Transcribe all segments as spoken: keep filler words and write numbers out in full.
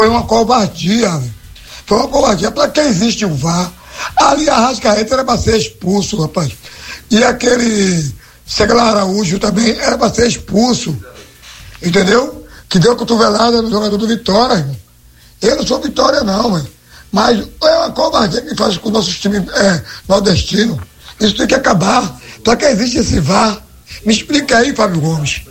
Foi uma covardia, velho. Foi uma covardia. Pra que existe o V A R? Ali a Arrascaeta era pra ser expulso, rapaz. E aquele Seglar Araújo também era pra ser expulso. Entendeu? Que deu cotovelada no jogador do Vitória, irmão. Eu não sou Vitória, não, velho. Mas é uma covardia que faz com o nosso time é, nordestino. Isso tem que acabar. Pra que existe esse V A R? Me explica aí, Fábio Gomes.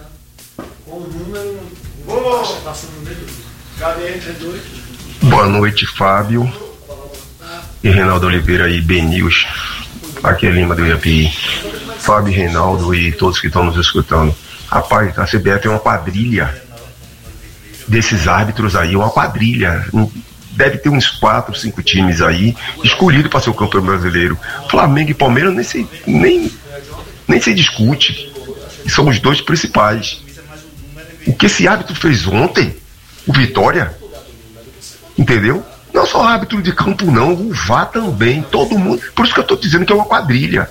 Boa noite, Fábio e Reinaldo Oliveira e Benils. Aqui é Lima do I A P I. Fábio, Reinaldo e todos que estão nos escutando. Rapaz, a C B F é uma quadrilha desses árbitros aí, uma quadrilha. Deve ter uns quatro, cinco times aí escolhidos para ser o campeão brasileiro. Flamengo e Palmeiras nem se, nem, nem se discute. E são os dois principais. O que esse árbitro fez ontem, o Vitória, entendeu? Não só árbitro de campo não, o V A R também, todo mundo. Por isso que eu estou dizendo que é uma quadrilha.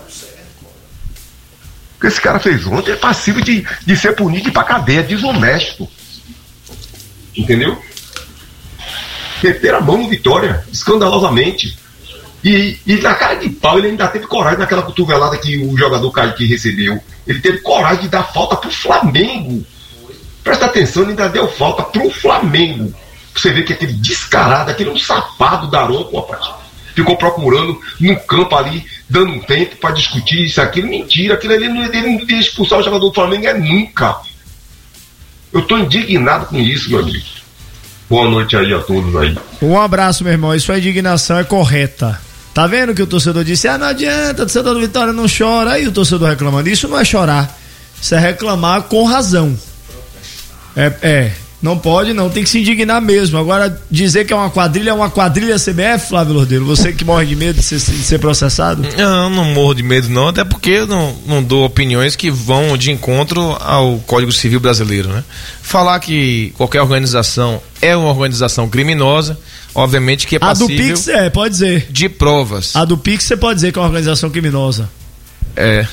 O que esse cara fez ontem é passivo de, de ser punido e ir pra cadeia, desonesto. Entendeu? Meter a mão no Vitória, escandalosamente. E, e na cara de pau ele ainda teve coragem naquela cotovelada que o jogador Kaique recebeu. Ele teve coragem de dar falta pro Flamengo. Presta atenção, ele ainda deu falta pro Flamengo. Você vê que aquele descarado, aquele é um safado da Aronco, rapaz. Ficou procurando no campo ali, dando um tempo para discutir isso, aquilo. Mentira, aquilo ali não, ele não ia expulsar o jogador do Flamengo é nunca. Eu tô indignado com isso, meu amigo. Boa noite aí a todos aí. Um abraço, meu irmão. E sua indignação é correta. Tá vendo que o torcedor disse, ah, não adianta, o torcedor do Vitória não chora. Aí o torcedor reclamando. Isso não é chorar. Isso é reclamar com razão. É, é. Não pode, não. Tem que se indignar mesmo. Agora, dizer que é uma quadrilha, é uma quadrilha C B F, Flávio Lordeiro? Você que morre de medo de ser, de ser processado? Não, não morro de medo, não. Até porque eu não, não dou opiniões que vão de encontro ao Código Civil brasileiro, né? Falar que qualquer organização é uma organização criminosa, obviamente que é passível... A do Pix é, pode dizer. De provas. A do Pix você pode dizer que é uma organização criminosa. É.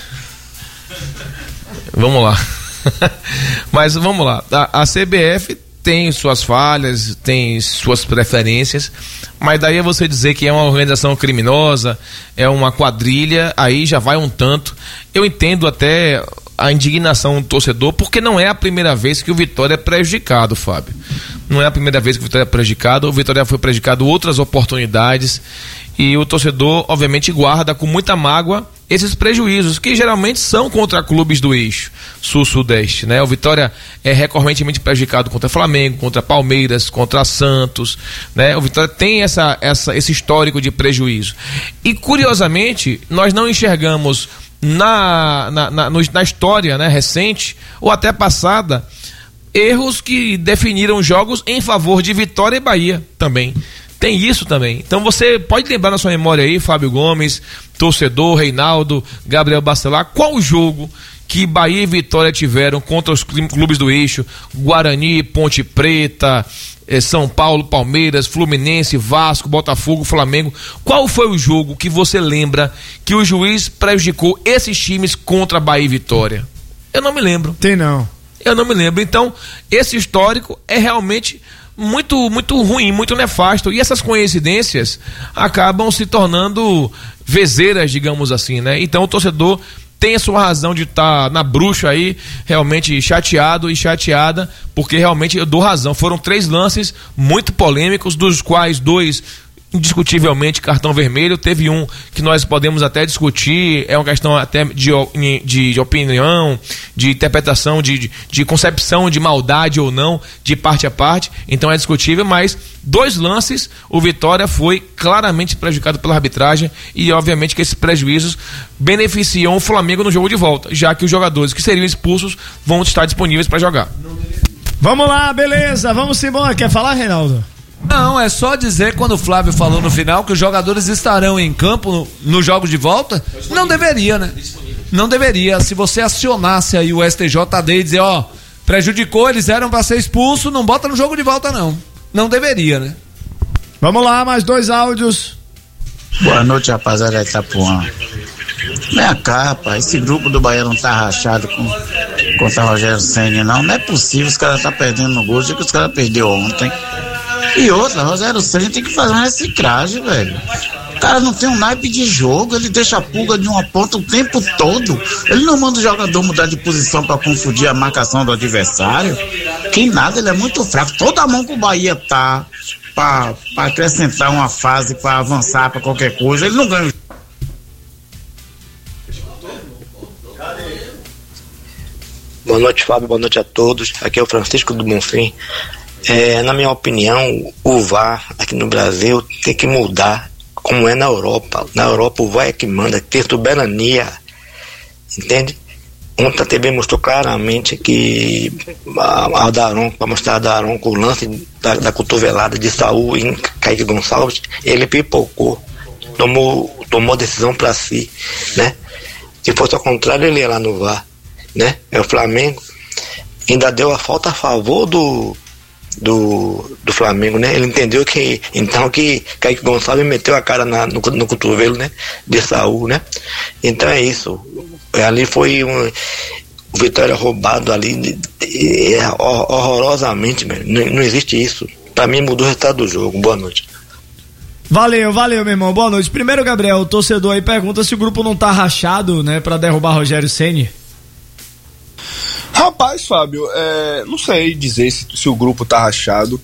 Vamos lá. Mas vamos lá, a, a C B F tem suas falhas, tem suas preferências, mas daí é você dizer que é uma organização criminosa, é uma quadrilha, aí já vai um tanto. Eu entendo até a indignação do torcedor, porque não é a primeira vez que o Vitória é prejudicado, Fábio. Não é a primeira vez que o Vitória é prejudicado, o Vitória foi prejudicado outras oportunidades, e o torcedor obviamente guarda com muita mágoa esses prejuízos, que geralmente são contra clubes do eixo sul-sudeste, né? O Vitória é recorrentemente prejudicado contra Flamengo, contra Palmeiras, contra Santos, né? O Vitória tem essa, essa, esse histórico de prejuízo. E curiosamente, nós não enxergamos na, na, na, na história, né, recente, ou até passada, erros que definiram jogos em favor de Vitória e Bahia também. Tem isso também. Então você pode lembrar na sua memória aí, Fábio Gomes, torcedor, Reinaldo, Gabriel Bacelar, qual jogo que Bahia e Vitória tiveram contra os clubes do eixo, Guarani, Ponte Preta, eh, São Paulo, Palmeiras, Fluminense, Vasco, Botafogo, Flamengo. Qual foi o jogo que você lembra que o juiz prejudicou esses times contra Bahia e Vitória? Eu não me lembro. Tem não. Eu não me lembro. Então, esse histórico é realmente muito, muito ruim, muito nefasto, e essas coincidências acabam se tornando vezeiras, digamos assim, né? Então o torcedor tem a sua razão de estar tá na bruxa aí, realmente chateado e chateada, porque realmente eu dou razão. Foram três lances muito polêmicos, dos quais dois indiscutivelmente cartão vermelho. Teve um que nós podemos até discutir, é uma questão até de, de, de opinião, de interpretação, de, de, de concepção de maldade ou não, de parte a parte, então é discutível, mas dois lances, o Vitória foi claramente prejudicado pela arbitragem, e obviamente que esses prejuízos beneficiam o Flamengo no jogo de volta, já que os jogadores que seriam expulsos vão estar disponíveis para jogar. Vamos lá, beleza, vamos embora. Quer falar, Reinaldo? Não, é só dizer, quando o Flávio falou no final que os jogadores estarão em campo no, no jogo de volta, não deveria, né? Não deveria. Se você acionasse aí o S T J D e dizer, ó, prejudicou, eles eram pra ser expulso, não bota no jogo de volta não. Não deveria, né? Vamos lá, mais dois áudios. Boa noite, rapaziada de Itapuã. Vem cá, rapaz, esse grupo do Bahia não tá rachado com contra o Rogério Ceni, não. Não é possível, os caras tá perdendo no gol, já que os caras perderam ontem. E outra, Rogério Ceni tem que fazer uma reciclagem, velho. O cara não tem um naipe de jogo, ele deixa a pulga de uma ponta o tempo todo. Ele não manda o jogador mudar de posição pra confundir a marcação do adversário. Que nada, ele é muito fraco. Toda a mão que o Bahia tá pra, pra acrescentar uma fase, pra avançar, pra qualquer coisa, ele não ganha. Boa noite, Fábio, boa noite a todos. Aqui é o Francisco do Bonfim. É, na minha opinião, o V A R aqui no Brasil tem que mudar, como é na Europa. Na Europa o V A R é que manda, tem soberania, entende? Ontem a T V mostrou claramente que a, a Daronco, para mostrar a Daronco o lance da, da cotovelada de Saúl em Kaique Gonçalves, ele pipocou, tomou, tomou decisão para si, né? Se fosse ao contrário, ele ia lá no V A R, né? É o Flamengo, ainda deu a falta a favor do do, do Flamengo, né? Ele entendeu que então que Kaique Gonçalves meteu a cara na, no, no cotovelo, né? De Saúl, né? Então é isso. Ali foi um vitória roubado ali é, horrorosamente, mesmo. Não, não existe isso. Pra mim mudou o resultado do jogo. Boa noite. Valeu, valeu, meu irmão. Boa noite. Primeiro, Gabriel, o torcedor aí pergunta se o grupo não tá rachado, né, pra derrubar Rogério Ceni. Rapaz, Fábio, é, não sei dizer se, se o grupo tá rachado.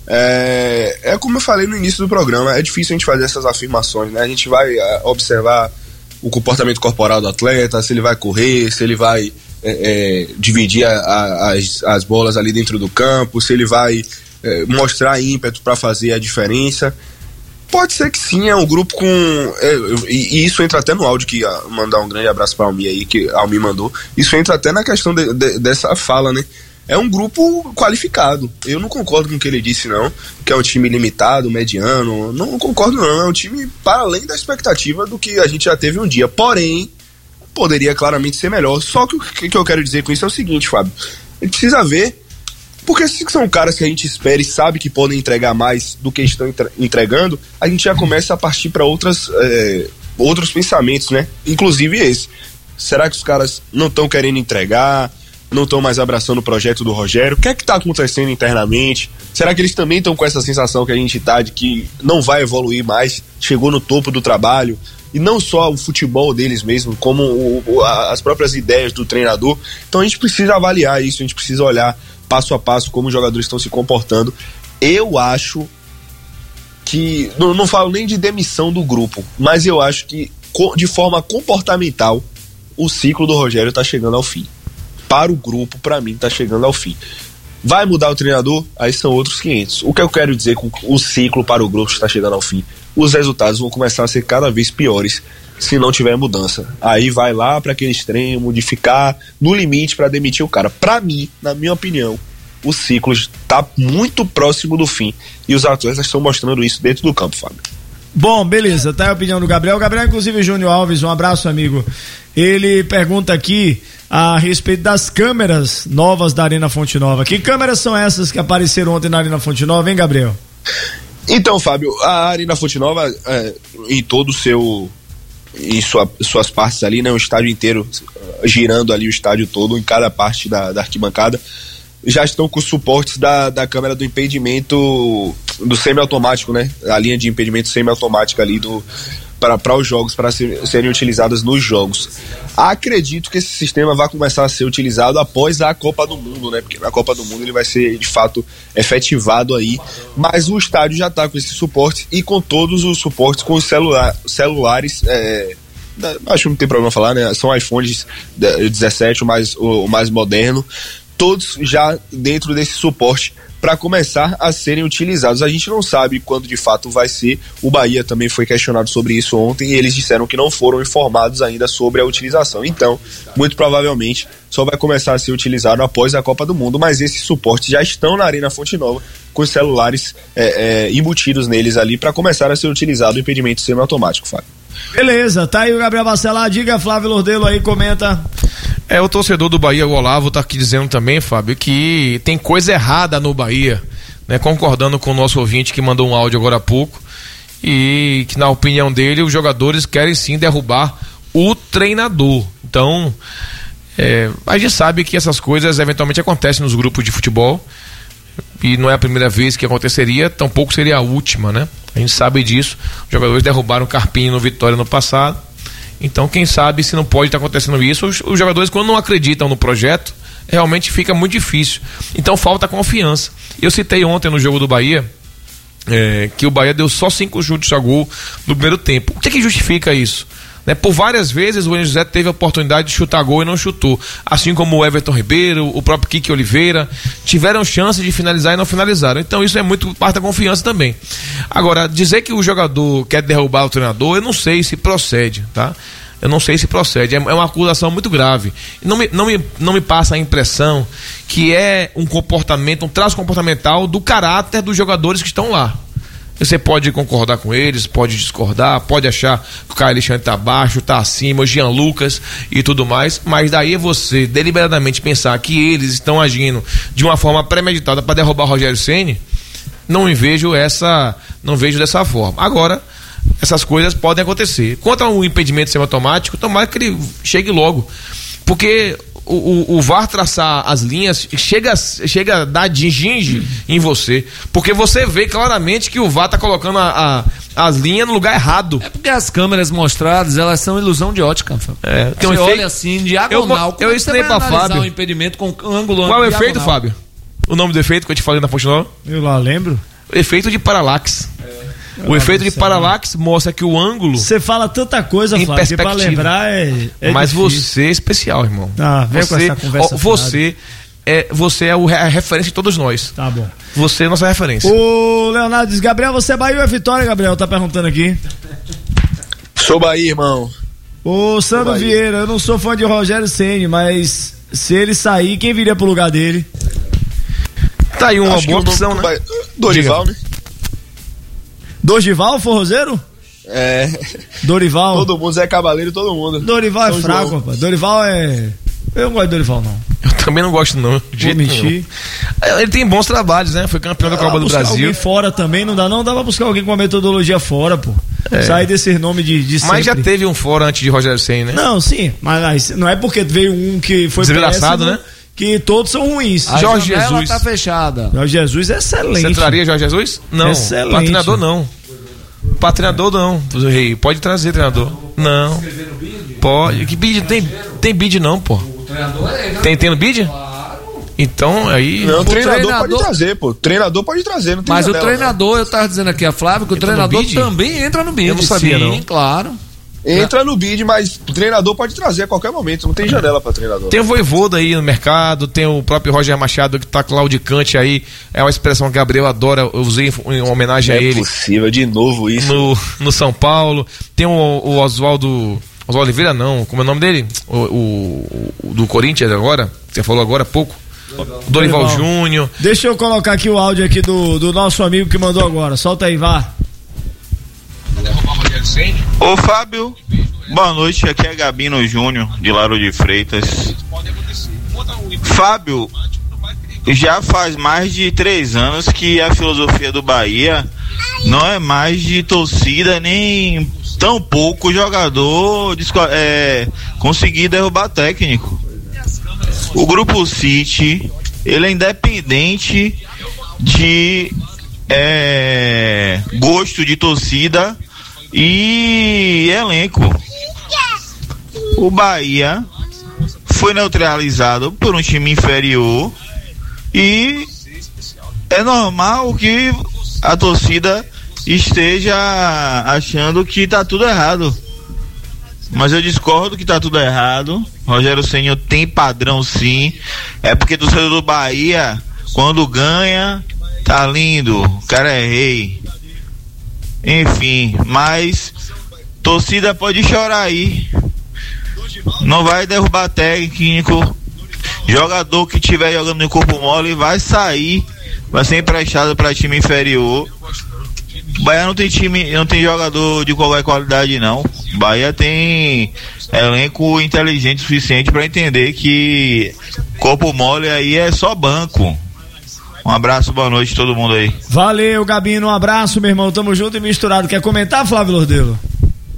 É, é como eu falei no início do programa, é difícil a gente fazer essas afirmações, né? A gente vai é, observar o comportamento corporal do atleta, se ele vai correr, se ele vai é, é, dividir a, a, as, as bolas ali dentro do campo, se ele vai é, mostrar ímpeto para fazer a diferença. Pode ser que sim, é um grupo com... É, e, e isso entra até no áudio, que a, mandar um grande abraço para a Almi aí, que a Almi mandou. Isso entra até na questão de, de, dessa fala, né? É um grupo qualificado. Eu não concordo com o que ele disse, não, que é um time limitado, mediano. Não concordo, não. É um time para além da expectativa do que a gente já teve um dia. Porém, poderia claramente ser melhor. Só que o que eu quero dizer com isso é o seguinte, Fábio. A gente precisa ver, porque se são caras que a gente espera e sabe que podem entregar mais do que estão entregando, a gente já começa a partir para outras, é, outros pensamentos, né? Inclusive esse. Será que os caras não estão querendo entregar? Não estão mais abraçando o projeto do Rogério? O que é que está acontecendo internamente? Será que eles também estão com essa sensação que a gente está de que não vai evoluir mais, chegou no topo do trabalho? E não só o futebol deles mesmo, como o, o, as próprias ideias do treinador. Então a gente precisa avaliar isso, a gente precisa olhar passo a passo como os jogadores estão se comportando. Eu acho que, não, não falo nem de demissão do grupo, mas eu acho que de forma comportamental o ciclo do Rogério está chegando ao fim. Para o grupo, para mim, está chegando ao fim. Vai mudar o treinador? Aí são outros quinhentos. O que eu quero dizer com o ciclo para o grupo está chegando ao fim? Os resultados vão começar a ser cada vez piores se não tiver mudança. Aí vai lá para aquele extremo de ficar no limite para demitir o cara. Para mim, na minha opinião, o ciclo está muito próximo do fim e os atletas estão mostrando isso dentro do campo, Fábio. Bom, beleza, tá a opinião do Gabriel. Gabriel, inclusive, Júnior Alves, um abraço, amigo. Ele pergunta aqui a respeito das câmeras novas da Arena Fonte Nova. Que câmeras são essas que apareceram ontem na Arena Fonte Nova, hein, Gabriel? Então, Fábio, a Arena Fonte Nova, é, em todo o seu... em sua, suas partes ali, né, o estádio inteiro, girando ali o estádio todo, em cada parte da, da arquibancada, já estão com os suportes da, da câmera do impedimento do semiautomático, né? A linha de impedimento semiautomática ali do para os jogos, para ser, serem utilizadas nos jogos. Acredito que esse sistema vai começar a ser utilizado após a Copa do Mundo, né? Porque na Copa do Mundo ele vai ser de fato efetivado aí, mas o estádio já está com esse suporte e com todos os suportes com os celula- celulares, é, acho que não tem problema falar, né? São iPhones dezessete, o mais, o, o mais moderno, todos já dentro desse suporte para começar a serem utilizados. A gente não sabe quando de fato vai ser. O Bahia também foi questionado sobre isso ontem e eles disseram que não foram informados ainda sobre a utilização. Então, muito provavelmente só vai começar a ser utilizado após a Copa do Mundo, mas esses suportes já estão na Arena Fonte Nova com os celulares é, é, embutidos neles ali para começar a ser utilizado o impedimento semiautomático, Fábio. Beleza, tá aí o Gabriel Bacelar, diga, Flávio Lordelo aí, comenta. É, o torcedor do Bahia, o Olavo, tá aqui dizendo também, Fábio, que tem coisa errada no Bahia, né? Concordando com o nosso ouvinte que mandou um áudio agora há pouco, e que na opinião dele os jogadores querem sim derrubar o treinador. Então, é, a gente sabe que essas coisas eventualmente acontecem nos grupos de futebol. e não é a primeira vez que aconteceria, tampouco seria a última, né? A gente sabe disso. Os jogadores derrubaram o Carpini no Vitória no passado. Então, quem sabe se não pode estar acontecendo isso. Os, os jogadores, quando não acreditam no projeto, realmente fica muito difícil. Então, falta confiança. Eu citei ontem no jogo do Bahia é, que o Bahia deu só cinco chutes a gol no primeiro tempo. O que é que justifica isso? Né, por várias vezes o William José teve a oportunidade de chutar gol e não chutou, assim como o Everton Ribeiro, o próprio Kiki Oliveira tiveram chance de finalizar e não finalizaram. Então isso é muito parte da confiança também. Agora, dizer que o jogador quer derrubar o treinador, eu não sei se procede, tá? Eu não sei se procede, é uma acusação muito grave. Não me, não me, não me passa a impressão que é um comportamento, um traço comportamental do caráter dos jogadores que estão lá. Você pode concordar com eles, pode discordar, pode achar que o Caio Alexandre está abaixo, está acima, o Jean Lucas e tudo mais, mas daí é você deliberadamente pensar que eles estão agindo de uma forma premeditada para derrubar o Rogério Ceni, não vejo essa, não vejo dessa forma. Agora, essas coisas podem acontecer. Quanto ao impedimento semiautomático, tomara que ele chegue logo, porque O, o, o V A R traçar as linhas chega, chega a dar ginge em você, porque você vê claramente que o V A R tá colocando a, a, as linhas no lugar errado. É porque as câmeras mostradas, elas são ilusão de ótica. É, tem um você efeito... olha assim, diagonal. Eu, eu ensinei pra Fábio. O impedimento com ângulo Qual é o efeito, Fábio? O nome do efeito que eu te falei na Fonte Nova? Eu lá lembro. O efeito de paralaxe. É. O efeito de paralaxe mostra que o ângulo. Você fala tanta coisa, Flávio, que pra lembrar é. é Mas difícil. Você é especial, irmão. Ah, vem você, com essa conversa. Ó, você, é, você é o, a referência de todos nós. Tá bom. Você é a nossa referência. O Leonardo diz: Gabriel, você é Bahia ou é Vitória, Gabriel? Tá perguntando aqui. Sou Bahia, irmão. O Sandro Vieira, eu não sou fã de Rogério Ceni, mas se ele sair, quem viria pro lugar dele? Tá aí uma Acho boa opção, né? Vai... Dorival, né? Dorival, forrozeiro? É. Dorival. Todo mundo, Zé Cabaleiro, todo mundo. Dorival São é fraco, João. Rapaz. Dorival é. Eu não gosto de Dorival, não. Eu também não gosto, não. De jeito nenhum. Ele tem bons trabalhos, né? Foi campeão da Copa do Brasil. Alguém fora também, não dá, não. Dá pra buscar alguém com uma metodologia fora, pô. É. Sair desse nome de, de Mas já teve um fora antes de Rogério Ceni, né? Não, sim. Mas não é porque veio um que foi desgraçado, péssimo, né? Que todos são ruins. A Jorge Jesus tá fechada. Jorge Jesus é excelente. Você traria Jorge Jesus? Não. Excelente. Para treinador não. Para treinador não. Rei, pode trazer treinador. Não. Pode. Que bid tem? Tem bid não, pô. Tem tem no bid? Então aí. Não, o treinador, treinador pode trazer, pô. Treinador pode trazer, não tem Mas janela, o treinador, não. Eu tava dizendo aqui a Flávio que o entra treinador também entra no bid. Eu não sabia, sim, não. Claro. Entra no bid, mas o treinador pode trazer a qualquer momento, não tem janela para treinador. Tem o Voivoda aí no mercado, tem o próprio Roger Machado que tá claudicante aí, é uma expressão que o Gabriel adora, eu usei em homenagem é a ele. É possível, de novo isso. No, no São Paulo, tem o, o Oswaldo, Oswaldo Oliveira não, como é o nome dele? O, o, o do Corinthians agora, você falou agora há pouco. O Dorival, Dorival Júnior. Deixa eu colocar aqui o áudio aqui do, do nosso amigo que mandou agora, solta aí, vá. Ô Fábio, boa noite, aqui é Gabino Júnior de Lauro de Freitas. Fábio, já faz mais de três anos que a filosofia do Bahia não é mais de torcida nem tão pouco jogador é, conseguir derrubar técnico. O Grupo City, ele é independente de é, gosto de torcida e elenco. O Bahia foi neutralizado por um time inferior e é normal que a torcida esteja achando que tá tudo errado, mas eu discordo que tá tudo errado. Rogério Ceni tem padrão, sim. É porque o torcedor do Bahia, quando ganha, tá lindo, o cara é rei. Enfim, mas torcida pode chorar aí. Não vai derrubar técnico. Jogador que estiver jogando no corpo mole vai sair, vai ser emprestado para time inferior. Bahia não tem time, não tem jogador de qualquer qualidade, não. Bahia tem elenco inteligente o suficiente para entender que corpo mole aí é só banco. Um abraço, boa noite a todo mundo aí. Valeu, Gabino, um abraço, meu irmão, tamo junto e misturado. Quer comentar, Flávio Lordelo?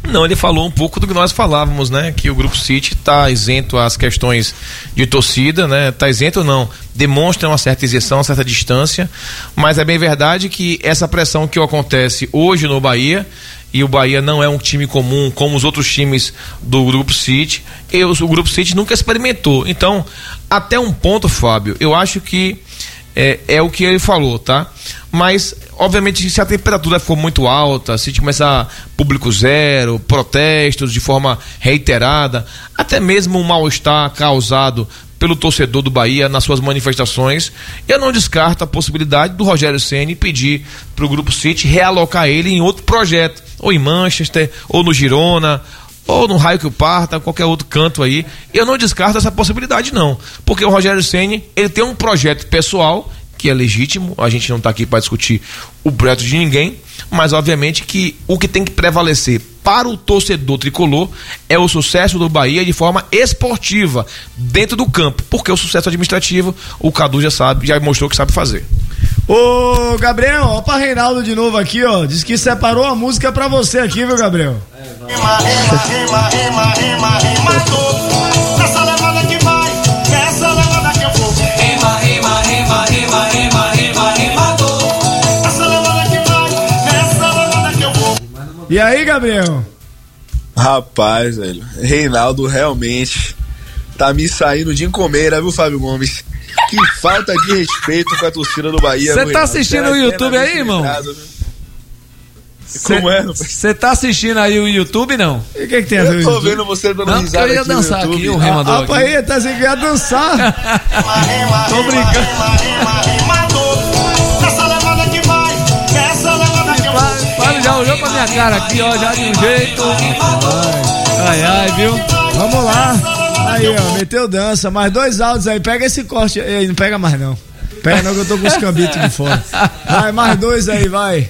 Não, ele falou um pouco do que nós falávamos, né? Que o Grupo City está isento às questões de torcida, né? Está isento ou não, demonstra uma certa isenção, uma certa distância, mas é bem verdade que essa pressão que acontece hoje no Bahia, e o Bahia não é um time comum como os outros times do Grupo City, e o Grupo City nunca experimentou. Então, até um ponto, Fábio, eu acho que é, é o que ele falou, tá? Mas, obviamente, se a temperatura ficou muito alta, se começar público zero, protestos de forma reiterada, até mesmo um mal-estar causado pelo torcedor do Bahia nas suas manifestações, eu não descarto a possibilidade do Rogério Ceni pedir para o Grupo City realocar ele em outro projeto, ou em Manchester, ou no Girona, ou no Raio que o Parta, qualquer outro canto aí. Eu não descarto essa possibilidade não, porque o Rogério Ceni, ele tem um projeto pessoal que é legítimo, a gente não está aqui para discutir o projeto de ninguém, mas obviamente que o que tem que prevalecer para o torcedor tricolor é o sucesso do Bahia de forma esportiva, dentro do campo, porque o sucesso administrativo, o Cadu já sabe, já mostrou que sabe fazer. Ô Gabriel, ó pra Reinaldo de novo aqui, ó, diz que separou a música pra você aqui, viu, Gabriel? Rima, rima, rima, rima, rima, rima, todo. Nessa levada que vai, nessa levada que eu vou. Rima, rima, rima, rima, rima, rima, rima, todo. Nessa levada que vai, nessa levada que eu vou. E aí, Gabriel? Rapaz, velho, Reinaldo realmente tá me saindo de encomeira, viu, Fábio Gomes? Que falta de respeito com a torcida do Bahia. Você tá assistindo o YouTube aí, irmão? Como é? Você tá assistindo aí o YouTube, não? E o que que tem a ver? Eu tô vendo você dando não, risada eu ia aqui dançar no aqui, o remador. Rapaz, aí, tá assim que ia dançar. Tô brincando. Nessa levada que vai, nessa levada que eu vou. Fábio já olhou pra minha cara aqui, ó, já de um jeito. Ai, ai, viu? Vamos lá. Aí, ó, meteu dança, mais dois áudios aí, pega esse corte aí, não pega mais não. Pega não que eu tô com os cambitos de fora. Vai, mais dois aí, vai.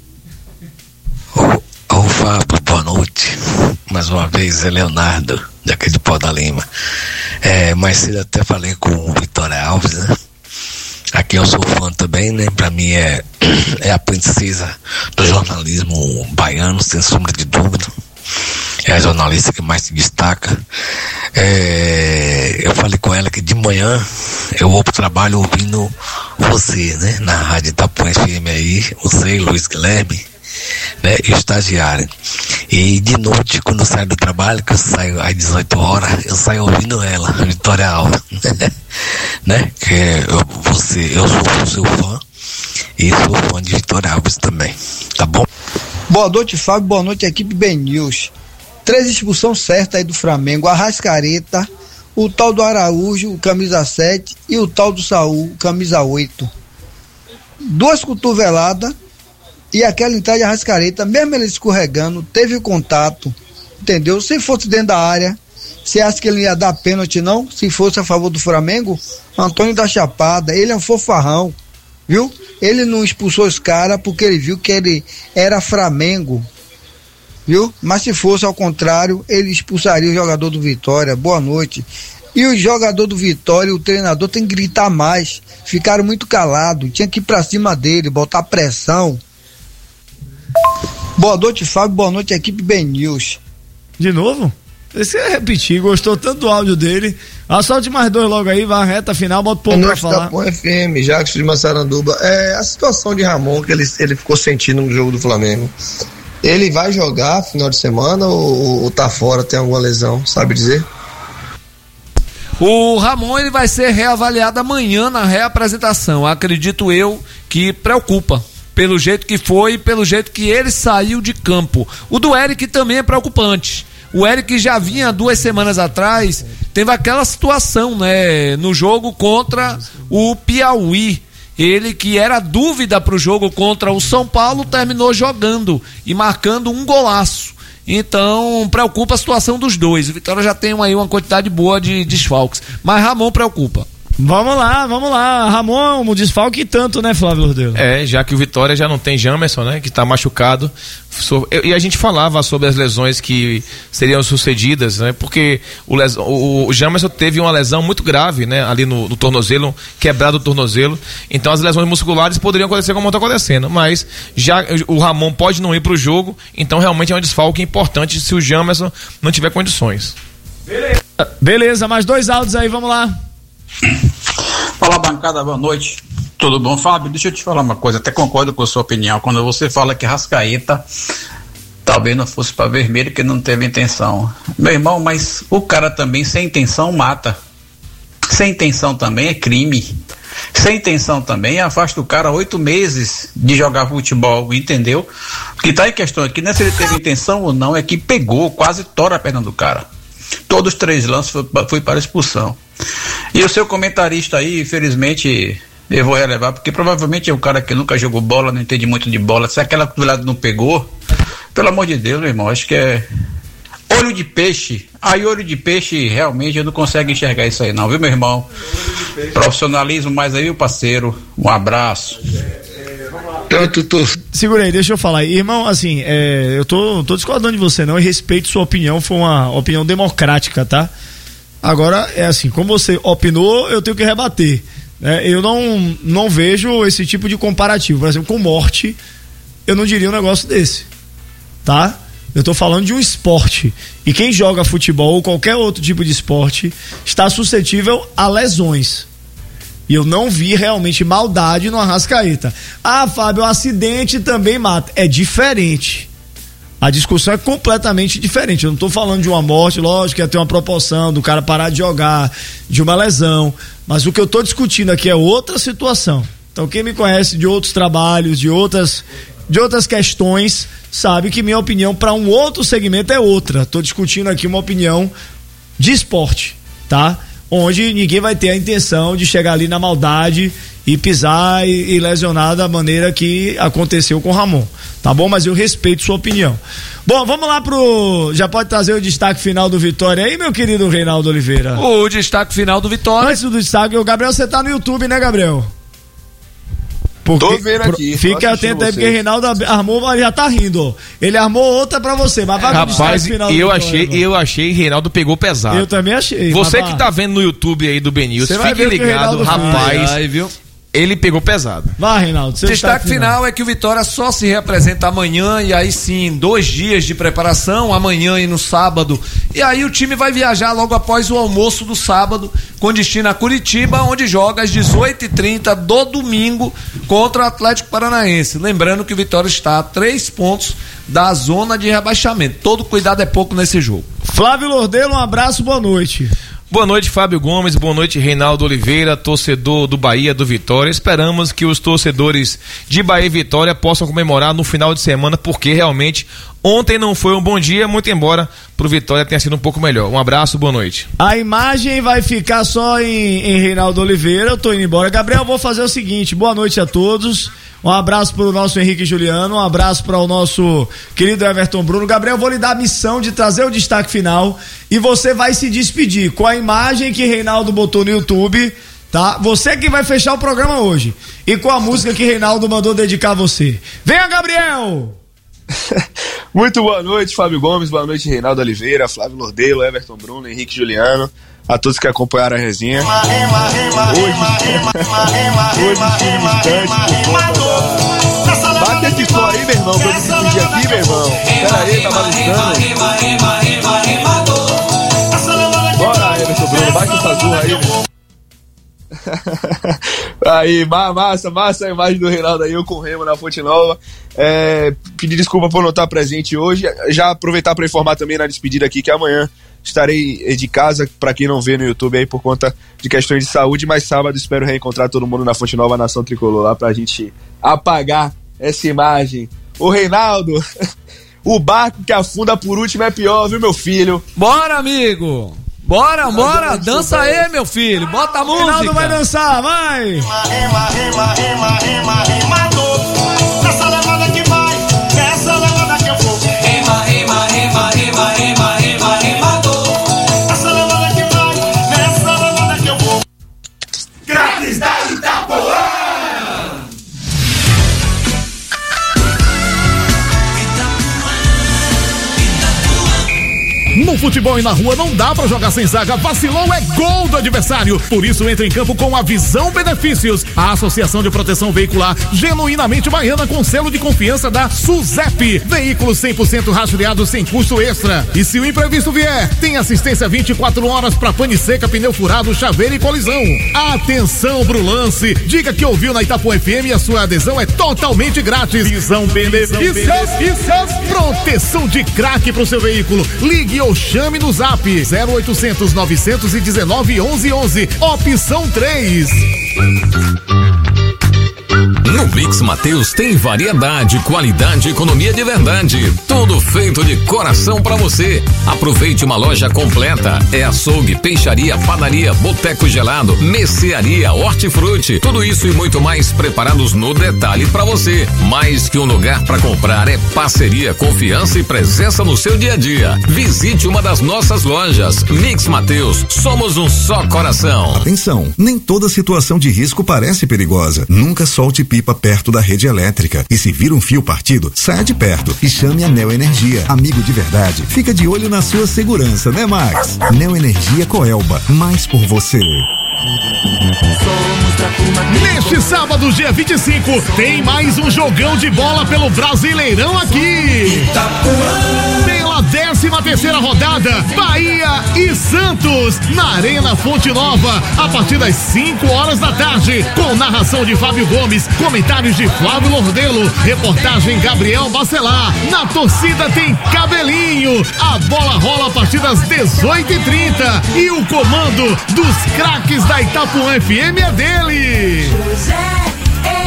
Ô, ô Fábio, boa noite. Mais uma vez é Leonardo, daqui do Pau da Lima. É, mais cedo até falei com o Vitória Alves, né? Aqui eu sou fã também, né? Pra mim é, é a princesa do jornalismo baiano, sem sombra de dúvida. É a jornalista que mais se destaca. É, eu falei com ela que de manhã eu vou pro trabalho ouvindo você, né? Na Rádio Itapuã F M aí, você, Luiz Guilherme, né? E o estagiário. E de noite, quando eu saio do trabalho, que eu saio às dezoito horas, eu saio ouvindo ela, Vitória Alves, né? Que eu, você, eu sou seu fã e sou fã de Vitória Alves também, tá bom? Boa noite, Fábio, boa noite, equipe Ben News. Três expulsões certas aí do Flamengo: Arrascaeta, o tal do Araújo, o camisa sete, e o tal do Saul, o camisa oito. Duas cotoveladas e aquela entrada de Arrascaeta, mesmo ele escorregando, teve contato, entendeu? Se fosse dentro da área, você acha que ele ia dar pênalti não? Se fosse a favor do Flamengo? Antônio da Chapada, ele é um fofarrão, viu? Ele não expulsou os caras porque ele viu que ele era Flamengo, viu? Mas se fosse ao contrário, ele expulsaria o jogador do Vitória. Boa noite. E o jogador do Vitória, o treinador, tem que gritar mais. Ficaram muito calados, tinha que ir pra cima dele, botar pressão. Boa noite, Fábio, boa noite, equipe Ben News. De novo? Esse é repetir, gostou tanto do áudio dele. Assolte mais dois logo aí, vai a reta final, bota o povo pra falar. Boa noite, F M, Jacques de Massaranduba. É, a situação de Ramon que ele, ele ficou sentindo no jogo do Flamengo. Ele vai jogar final de semana ou, ou tá fora, tem alguma lesão, sabe dizer? O Ramon, ele vai ser reavaliado amanhã na reapresentação. Acredito eu que preocupa. Pelo jeito que foi e pelo jeito que ele saiu de campo. O do Eric também é preocupante. O Eric já vinha duas semanas atrás, teve aquela situação, né, no jogo contra o Piauí. Ele que era dúvida para o jogo contra o São Paulo, terminou jogando e marcando um golaço. Então preocupa a situação dos dois. O Vitória já tem aí uma quantidade boa de desfalques, mas Ramon preocupa. Vamos lá, vamos lá. Ramon, um desfalque tanto, né, Flávio Lordelo? É, já que o Vitória já não tem Jamerson, né, que tá machucado. So, e a gente falava sobre as lesões que seriam sucedidas, né, porque o, les, o, o Jamerson teve uma lesão muito grave, né, ali no, no tornozelo, quebrado o tornozelo. Então as lesões musculares poderiam acontecer como está acontecendo, mas já o Ramon pode não ir pro jogo, então realmente é um desfalque importante se o Jamerson não tiver condições. Beleza, Beleza, mais dois áudios aí, vamos lá. Fala, bancada, boa noite. Tudo bom, Fábio? Deixa eu te falar uma coisa, até concordo com a sua opinião. Quando você fala que Rascaeta talvez não fosse para vermelho, que não teve intenção. Meu irmão, mas o cara também sem intenção mata. Sem intenção também é crime. Sem intenção também afasta o cara oito meses de jogar futebol, entendeu? O que tá em questão aqui não é se ele teve intenção ou não, é que pegou, quase tora a perna do cara. Todos os três lances foi, foi para expulsão. E o seu comentarista aí, infelizmente, eu vou relevar, porque provavelmente é um cara que nunca jogou bola, não entende muito de bola. Se aquela cotovelada não pegou, pelo amor de Deus, meu irmão, acho que é olho de peixe. Aí olho de peixe, realmente, eu não consigo enxergar isso aí não, viu, meu irmão? Profissionalismo mais aí, o parceiro. Um abraço. Tanto tô... Segura aí, deixa eu falar. Irmão, assim, é, eu tô, tô discordando de você, não, e respeito sua opinião, foi uma opinião democrática, tá? Agora, é assim, como você opinou, eu tenho que rebater. Né? Eu não, não vejo esse tipo de comparativo. Por exemplo, com morte, eu não diria um negócio desse. Tá? Eu tô falando de um esporte. E quem joga futebol ou qualquer outro tipo de esporte está suscetível a lesões. E eu não vi realmente maldade no Arrascaeta. Ah, Fábio, o acidente também mata. É diferente. A discussão é completamente diferente. Eu não estou falando de uma morte, lógico que ia ter uma proporção do cara parar de jogar, de uma lesão. Mas o que eu estou discutindo aqui é outra situação. Então quem me conhece de outros trabalhos, de outras, de outras questões, sabe que minha opinião para um outro segmento é outra. Estou discutindo aqui uma opinião de esporte, tá? Onde ninguém vai ter a intenção de chegar ali na maldade e pisar e, e lesionar da maneira que aconteceu com o Ramon, tá bom? Mas eu respeito sua opinião. Bom, vamos lá pro... Já pode trazer o destaque final do Vitória aí, meu querido Reinaldo Oliveira? O destaque final do Vitória. Antes do destaque, o Gabriel, você tá no YouTube, né, Gabriel? Porque, tô vendo aqui. Fique atento aí, porque o Reinaldo armou, ele já tá rindo, ó. Ele armou outra pra você, mas vai Rapaz, final eu achei, Vitória, eu achei Reinaldo pegou pesado. Eu também achei. Você mas, que tá vendo no YouTube aí do Benils, fique ligado, rapaz. Aí, viu? Ele pegou pesado. Vai, Reinaldo. Destaque, destaque final. final é que o Vitória só se reapresenta amanhã e aí sim, dois dias de preparação, amanhã e no sábado. E aí o time vai viajar logo após o almoço do sábado, com destino a Curitiba, onde joga às dezoito e trinta do domingo contra o Atlético Paranaense. Lembrando que o Vitória está a três pontos da zona de rebaixamento. Todo cuidado é pouco nesse jogo. Flávio Lordelo, um abraço, boa noite. Boa noite, Fábio Gomes, boa noite, Reinaldo Oliveira, torcedor do Bahia, do Vitória. Esperamos que os torcedores de Bahia e Vitória possam comemorar no final de semana, porque realmente ontem não foi um bom dia, muito embora pro Vitória tenha sido um pouco melhor. Um abraço, boa noite. A imagem vai ficar só em, em Reinaldo Oliveira, eu tô indo embora. Gabriel, vou fazer o seguinte, boa noite a todos. Um abraço para o nosso Henrique Juliano, um abraço para o nosso querido Everton Bruno. Gabriel, vou lhe dar a missão de trazer o destaque final e você vai se despedir com a imagem que Reinaldo botou no YouTube, tá? Você que vai fechar o programa hoje e com a música que Reinaldo mandou dedicar a você. Venha, Gabriel! Muito boa noite, Fábio Gomes, boa noite, Reinaldo Oliveira, Flávio Lordelo, Everton Bruno, Henrique Juliano, a todos que acompanharam a resenha. Hoje, hoje estive distante por conta da... Bate esse som aí, meu irmão, pra eu me despedir aqui, meu irmão. Pera aí, tá balançando. Bora, Everton Bruno, bate essa azul aí, meu. Aí, massa, massa a imagem do Reinaldo aí, eu com o Remo na Fonte Nova. É, pedir desculpa por não estar presente hoje. Já aproveitar para informar também na despedida aqui que amanhã estarei de casa, para quem não vê no YouTube aí por conta de questões de saúde, mas sábado espero reencontrar todo mundo na Fonte Nova Nação Tricolor lá pra gente apagar essa imagem. Ô Reinaldo, o barco que afunda por último é pior, viu, meu filho? Bora, amigo! Bora, bora, dança aí, meu filho, bota a música. Reinaldo vai dançar, vai. Rema, rema, rema, rema, rema, remador. Nessa levada que vai, nessa levada que eu vou. Rema, rema, rema, rema, rema, rema, remador. Nessa levada que vai, nessa levada que eu vou. No futebol e na rua não dá pra jogar sem zaga. Vacilou é gol do adversário. Por isso entra em campo com a Visão Benefícios, a Associação de Proteção Veicular genuinamente baiana com selo de confiança da SUSEP. Veículos cem por cento rastreados sem custo extra. E se o imprevisto vier, tem assistência vinte e quatro horas para pane seca, pneu furado, chaveiro e colisão. Atenção pro lance. Diga que ouviu na Itapuã F M e a sua adesão é totalmente grátis. Visão Benefícios. Proteção de craque pro seu veículo. Ligue ou chame no zap zero oitocentos, novecentos e dezenove, onze onze. Opção três. No Mix Mateus tem variedade, qualidade e economia de verdade. Tudo feito de coração pra você. Aproveite uma loja completa. É açougue, peixaria, padaria, boteco gelado, mercearia, hortifruti. Tudo isso e muito mais preparados no detalhe pra você. Mais que um lugar pra comprar, é parceria, confiança e presença no seu dia a dia. Visite uma das nossas lojas. Mix Mateus, somos um só coração. Atenção, nem toda situação de risco parece perigosa. Nunca solte pipa perto da rede elétrica. E se vir um fio partido, saia de perto e chame a Neo Energia. Amigo de verdade, fica de olho na sua segurança, né, Max? Neo Energia Coelba, mais por você. Neste sábado, dia vinte e cinco, tem mais um jogão de bola pelo Brasileirão aqui. Pela décima terceira rodada, Bahia e Santos, na Arena Fonte Nova, a partir das cinco horas da tarde, com narração de Fábio Gomes, comentários de Flávio Lordelo, reportagem Gabriel Bacelar. Na torcida tem Cabelinho. A bola rola a partir das dezoito e trinta e o comando dos craques da Itapuã F M é dele. José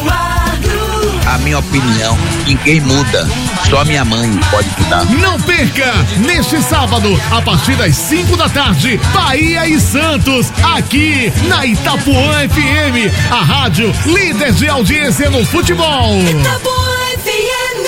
Eduardo. A minha opinião, ninguém muda, só minha mãe pode mudar. Não perca, neste sábado, a partir das cinco da tarde, Bahia e Santos, aqui na Itapuã F M, a rádio líder de audiência no futebol. Itapuã F M.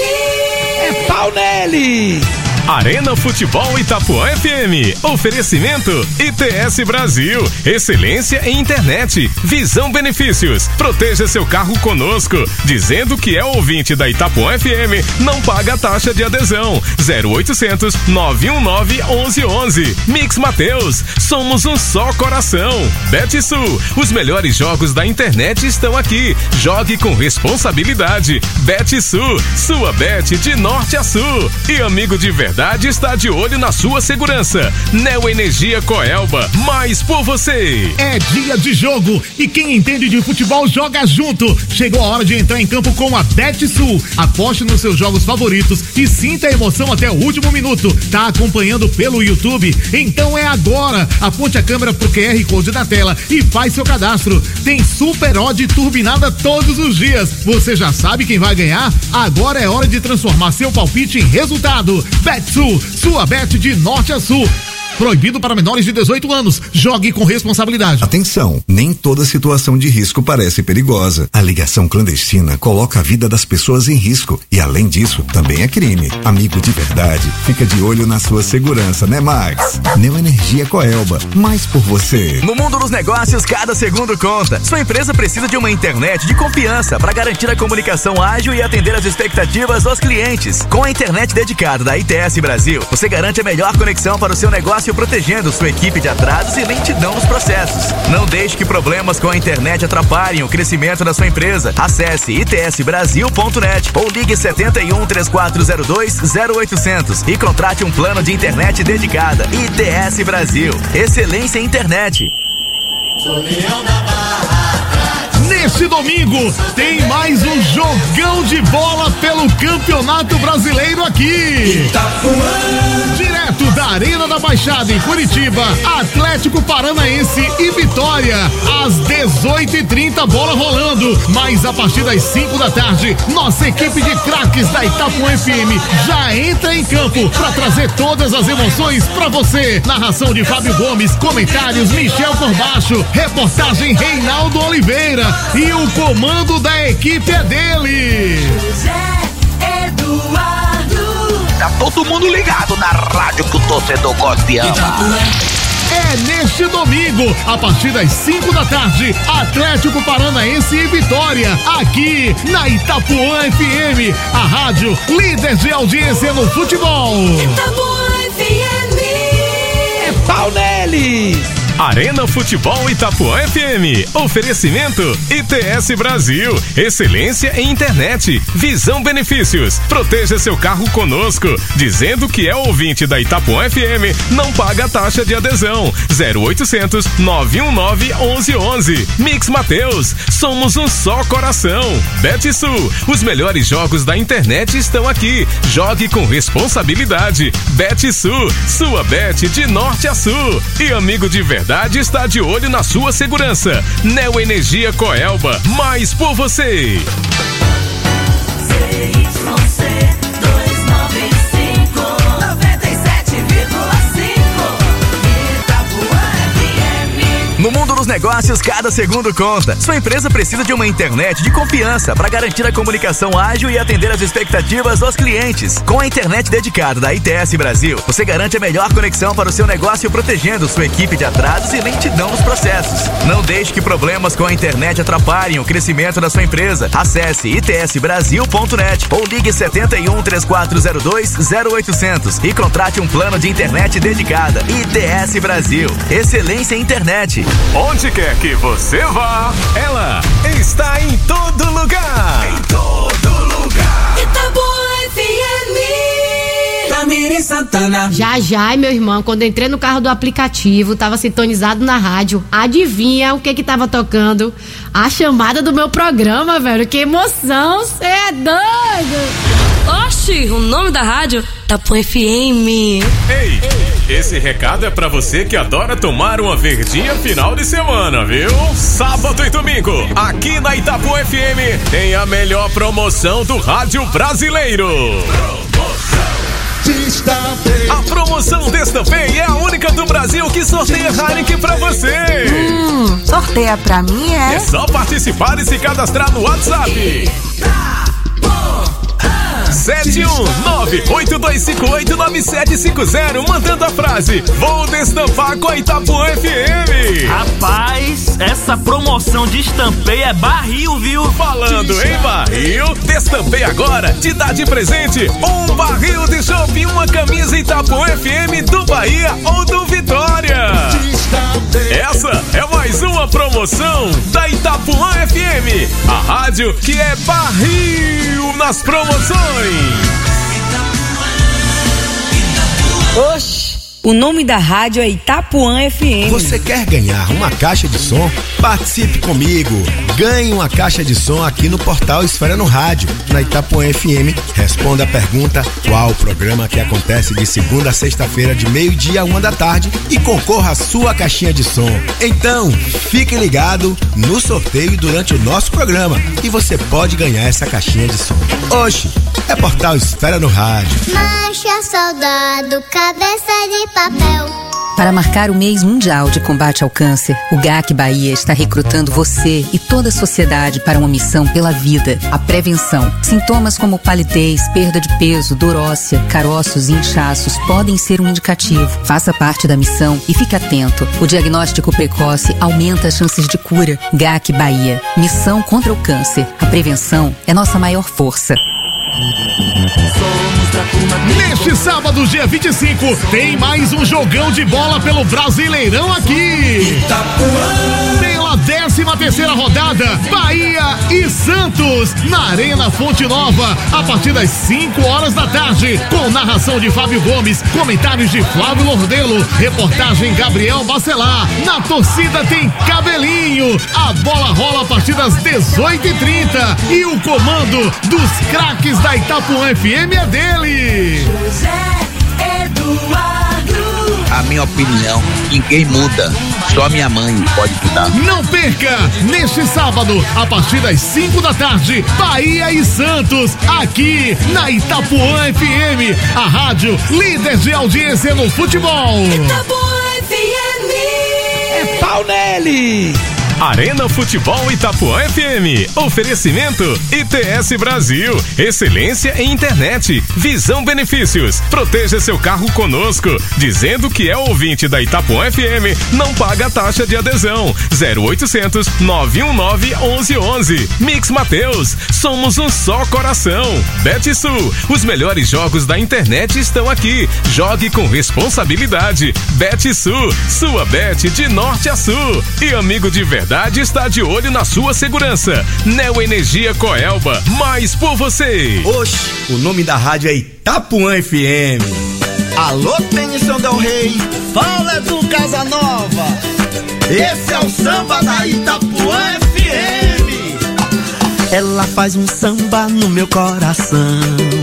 É pau nele! Arena Futebol Itapuã F M. Oferecimento I T S Brasil. Excelência em internet. Visão Benefícios. Proteja seu carro conosco. Dizendo que é ouvinte da Itapuã F M, não paga a taxa de adesão. zero oitocentos, nove um nove, onze onze. Mix Mateus. Somos um só coração. BetSul. Os melhores jogos da internet estão aqui. Jogue com responsabilidade. BetSul. Sua bet de norte a sul. E amigo de verdade está de olho na sua segurança. Neo Energia Coelba, mais por você. É dia de jogo e quem entende de futebol joga junto. Chegou a hora de entrar em campo com a BetSul. Aposte nos seus jogos favoritos e sinta a emoção até o último minuto. Tá acompanhando pelo YouTube? Então é agora. Aponte a câmera pro Q R Code na tela e faz seu cadastro. Tem super odd turbinada todos os dias. Você já sabe quem vai ganhar? Agora é hora de transformar seu palpite em resultado. BetSul, sua bet de norte a sul. Proibido para menores de dezoito anos. Jogue com responsabilidade. Atenção, nem toda situação de risco parece perigosa. A ligação clandestina coloca a vida das pessoas em risco e, além disso, também é crime. Amigo de verdade, fica de olho na sua segurança, né, Max? Neo Energia Coelba, mais por você. No mundo dos negócios, cada segundo conta. Sua empresa precisa de uma internet de confiança para garantir a comunicação ágil e atender as expectativas dos clientes. Com a internet dedicada da I T S Brasil, você garante a melhor conexão para o seu negócio, protegendo sua equipe de atrasos e lentidão nos processos. Não deixe que problemas com a internet atrapalhem o crescimento da sua empresa. Acesse i t s brasil ponto net ou ligue sete um, três quatro zero dois, zero oitocentos e contrate um plano de internet dedicada. I T S Brasil. Excelência em internet. Neste domingo tem mais um jogão de bola pelo Campeonato Brasileiro aqui. Itapuã. Direto da Arena da Baixada em Curitiba, Atlético Paranaense e Vitória. Às dezoito e trinta, bola rolando. Mas a partir das cinco da tarde, nossa equipe de craques da Itapuã F M já entra em campo para trazer todas as emoções para você. Narração de Fábio Gomes, comentários Michel Corbacho, reportagem Reinaldo Oliveira. E o comando da equipe é dele. José Eduardo. Tá todo mundo ligado na rádio que o torcedor gosta e ama. É neste domingo, a partir das cinco da tarde, Atlético Paranaense e Vitória, aqui na Itapuã F M, a rádio líder de audiência no futebol. Itapuã F M. pau neles! Arena Futebol Itapuã F M. Oferecimento I T S Brasil. Excelência em internet. Visão Benefícios. Proteja seu carro conosco. Dizendo que é ouvinte da Itapuã F M, não paga taxa de adesão. zero oitocentos, nove um nove, onze onze. Mix Mateus. Somos um só coração. Betsul. Os melhores jogos da internet estão aqui. Jogue com responsabilidade. Betsul. Sua bet de norte a sul. E amigo de verdade está de olho na sua segurança. Neo Energia Coelba, mais por você. C Y C duzentos e noventa e cinco, noventa e sete vírgula cinco, Itapuã F M. No mundo dos negócios, cada segundo conta. Sua empresa precisa de uma internet de confiança para garantir a comunicação ágil e atender as expectativas dos clientes. Com a internet dedicada da I T S Brasil, você garante a melhor conexão para o seu negócio, protegendo sua equipe de atrasos e lentidão nos processos. Não deixe que problemas com a internet atrapalhem o crescimento da sua empresa. Acesse i t s brasil ponto net ou ligue sete um, três quatro zero dois, zero oitocentos e contrate um plano de internet dedicada. I T S Brasil. Excelência em internet. Onde quer que você vá, ela está em todo lugar. Em todo lugar. Itapuã F M. Tamiri Santana. Já já, meu irmão, quando entrei no carro do aplicativo, tava sintonizado na rádio. Adivinha o que que tava tocando? A chamada do meu programa, velho. Que emoção, cê é doido. Oxi, o nome da rádio? Itapuã F M. Ei, esse recado é pra você que adora tomar uma verdinha final de semana, viu? Sábado e domingo, aqui na Itapuã F M, tem a melhor promoção do rádio brasileiro. A promoção Destampei é a única do Brasil que sorteia Heineken pra você. Hum, sorteia pra mim, é? É só participar e se cadastrar no WhatsApp. sete um nove, oito dois cinco oito, nove sete cinco zero, mandando a frase: vou destampar com a Itapuã F M. Rapaz, essa promoção de Destampei é barril, viu? Falando em barril, Destampei agora te dá de presente um barril de chopp e uma camisa Itapuã F M do Bahia ou do Vitória. Essa é mais uma promoção da Itapuã F M, a rádio que é barril nas promoções. Oxi, o nome da rádio é Itapuã F M. Você quer ganhar uma caixa de som? Participe comigo. Ganhe uma caixa de som aqui no portal Esfera no Rádio, na Itapuã F M. Responda a pergunta: qual o programa que acontece de segunda a sexta-feira de meio-dia a uma da tarde, e concorra à sua caixinha de som. Então, fique ligado no sorteio durante o nosso programa e você pode ganhar essa caixinha de som. Oxi, é portal Esfera no Rádio. Marcha, soldado, cabeça de papel. Para marcar o mês mundial de combate ao câncer, o G A C Bahia está recrutando você e toda a sociedade para uma missão pela vida, a prevenção. Sintomas como palidez, perda de peso, dor óssea, caroços e inchaços podem ser um indicativo. Faça parte da missão e fique atento. O diagnóstico precoce aumenta as chances de cura. G A C Bahia. Missão contra o câncer. A prevenção é nossa maior força. Neste sábado, dia vinte e cinco, tem mais um jogão de bola pelo Brasileirão aqui. Pela décima terceira rodada, Bahia e Santos, na Arena Fonte Nova, a partir das cinco horas da tarde, com narração de Fábio Gomes, comentários de Flávio Lordelo, reportagem Gabriel Bacelar. Na torcida tem Cabelinho. A bola rola a partir das dezoito e trinta e o comando dos craques da Itapuã F M é dele. A minha opinião, ninguém muda. Só minha mãe pode mudar. Não perca! Neste sábado, a partir das cinco da tarde, Bahia e Santos, aqui na Itapuã F M, a rádio líder de audiência no futebol. Itapuã F M. É pau nele! Arena Futebol Itapuã F M. Oferecimento I T S Brasil. Excelência em internet. Visão Benefícios. Proteja seu carro conosco. Dizendo que é ouvinte da Itapuã F M, não paga taxa de adesão. zero oitocentos, nove um nove, onze onze. Mix Mateus. Somos um só coração. Betsul. Os melhores jogos da internet estão aqui. Jogue com responsabilidade. Betsul. Sua bet de norte a sul. E amigo de verdade está de olho na sua segurança. Neo Energia Coelba, mais por você. Oxe, o nome da rádio é Itapuã F M. Alô, Tennyson Del Rey, fala do Casanova. Esse é o samba da Itapuã F M. Ela faz um samba no meu coração.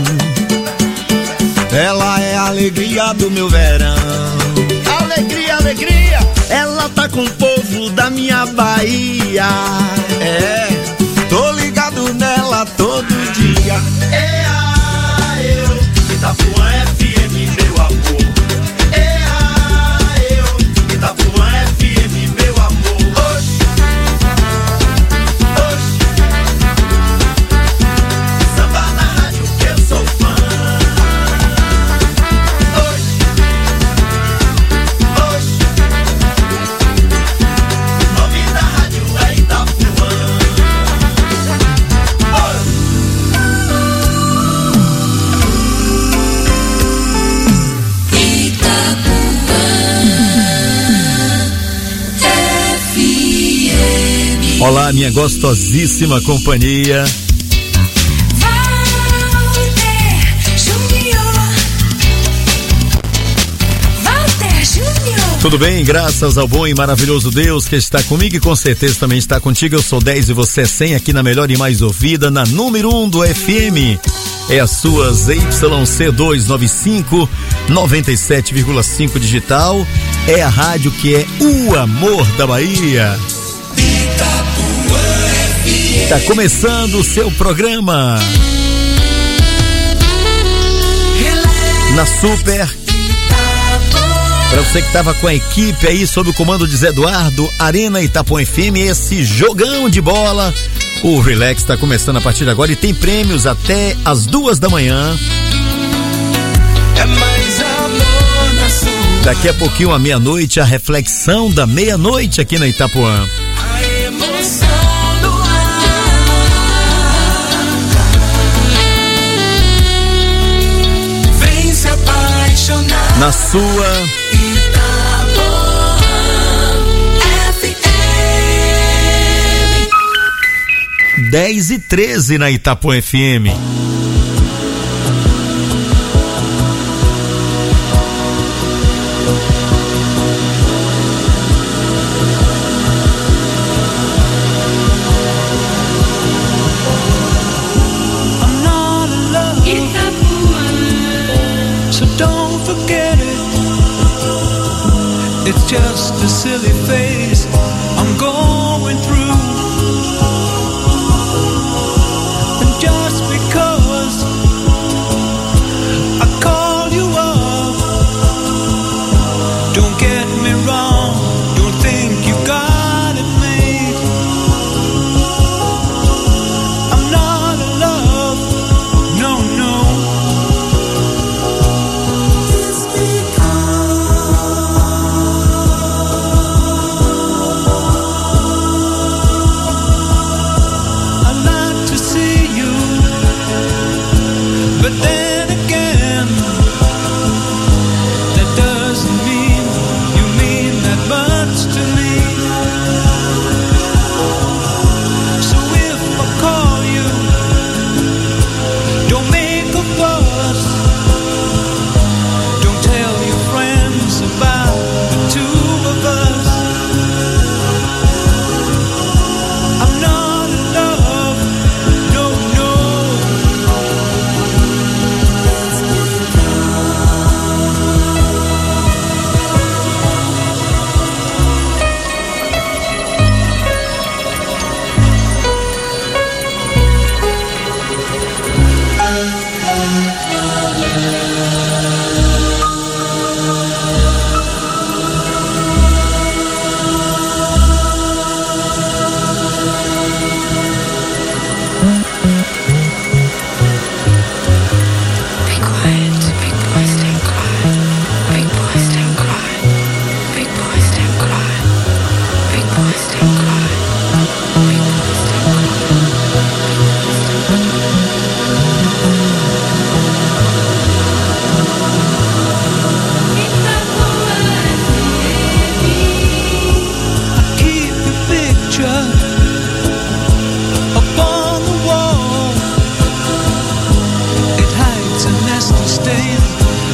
Ela é a alegria do meu verão. Alegria, alegria. Ela tá com o povo da minha Bahia. É, tô ligado nela todo dia. É a eu, Itapuã F M, meu amor. É a eu, Itapuã F M, meu amor. Oxi, oxi. Samba na rádio que eu sou fã. Olá, minha gostosíssima companhia. Walter Júnior. Walter Júnior. Tudo bem? Graças ao bom e maravilhoso Deus que está comigo e com certeza também está contigo. Eu sou dez e você é cem aqui na melhor e mais ouvida, na número um do F M. É a sua Z Y C duzentos e noventa e cinco, noventa e sete vírgula cinco digital. É a rádio que é o amor da Bahia. Tá começando o seu programa na Super. Para você que tava com a equipe aí sob o comando de Zé Eduardo, Arena Itapuã F M, esse jogão de bola. O Relax tá começando a partir de agora e tem prêmios até as duas da manhã. É mais amor na sua. Daqui a pouquinho, à meia-noite, a reflexão da meia-noite aqui na Itapuã. A emoção do ar. Vem se apaixonar. Na sua dez e treze na Itapuã F M. It's just a silly phase I'm going through. And just because I call you up, don't get me wrong, don't think you got it made. I'm not in love, no, no. It's because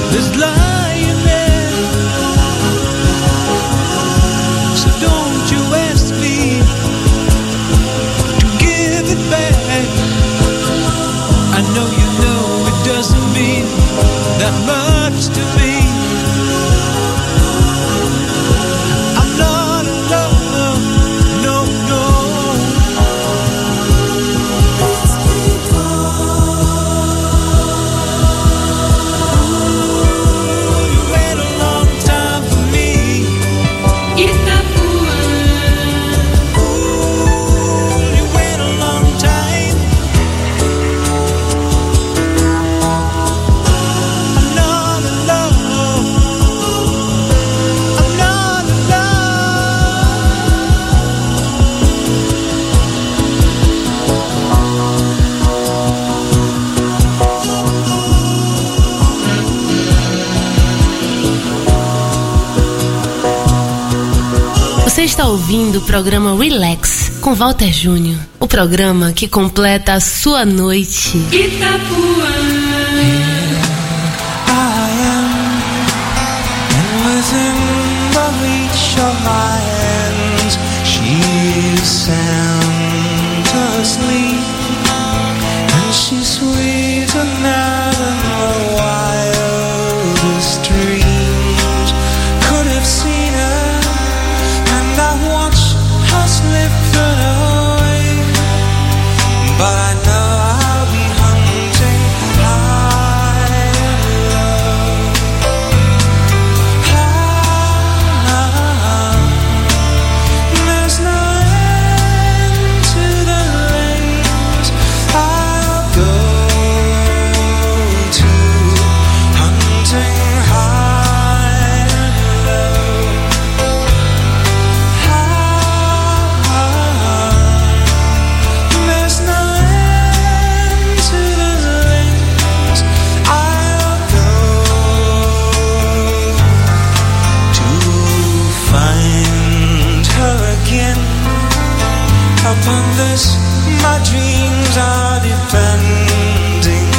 that's lying there. So don't you ask me to give it back. I know you know it doesn't mean that much to me. I'm not in love, no, no. You wait a long time for me. Itapuã. You wait a long time. I'm not in love. I'm not in Você está ouvindo o programa Relax com Walter Júnior, o programa que completa a sua noite. Itapuã. I am, and within the reach of my hands, she is sound asleep, and she's sweeter now than the wildest dreams could have seen her, and I watch her slip away, but I know I'll be hunting high and low. Ah, there's no end to the lengths I'll go to, hunting high and low. Ah, there's no end to the lengths I'll go to find her again. Upon this, my dreams are depending.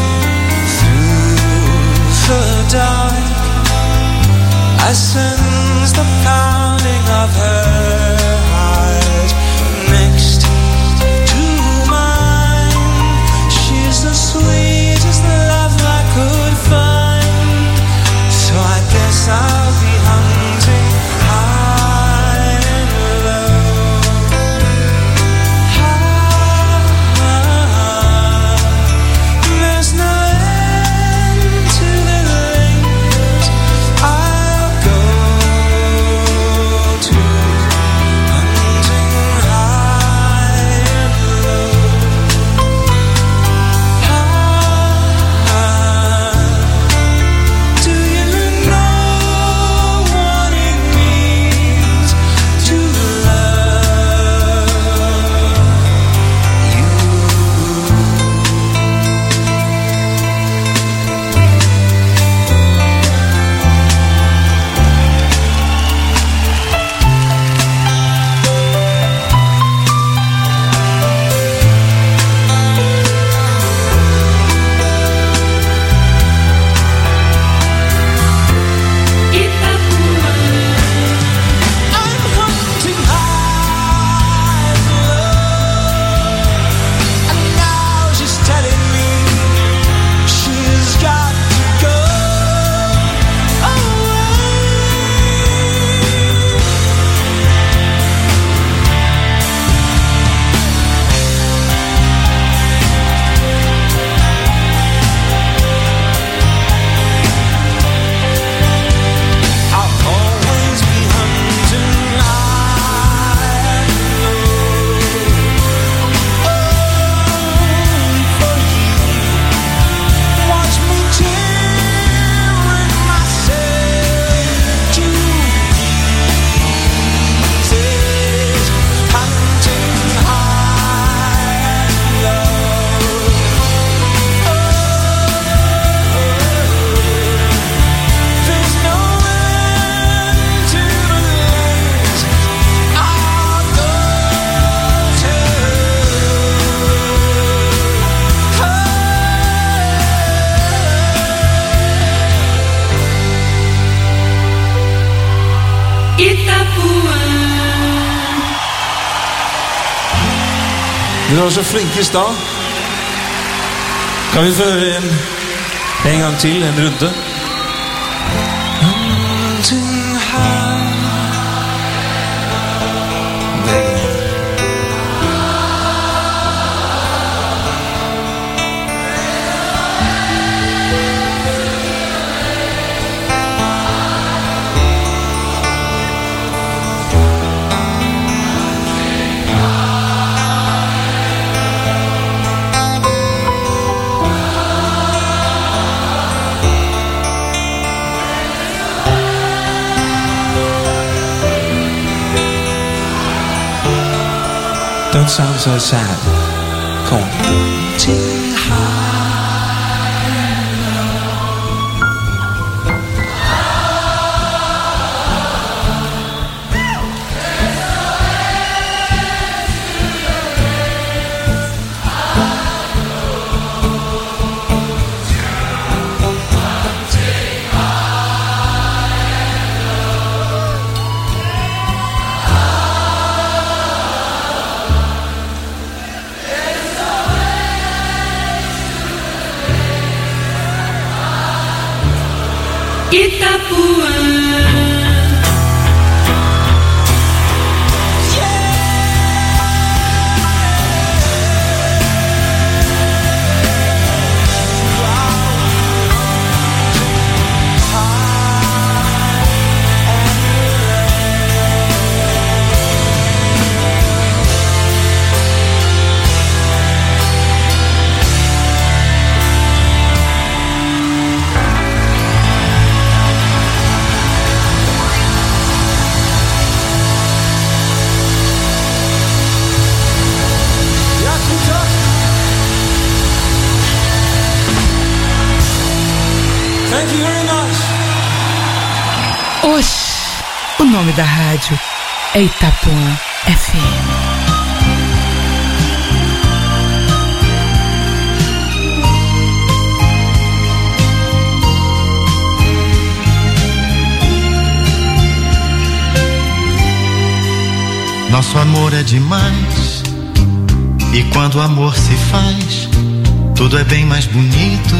Through the dark, I sense the pounding of her heart next to mine. She's the sweetest love I could find. So I guess I'll be hunting high and low. Ah, there's no end to the lengths I'll go to. Ni var så flinkest da. Kan vi få høre en, en gang til, en runde? Don't sound so sad. Come on. O nome da rádio é Itapuã F M. Nosso amor é demais, e quando o amor se faz, tudo é bem mais bonito.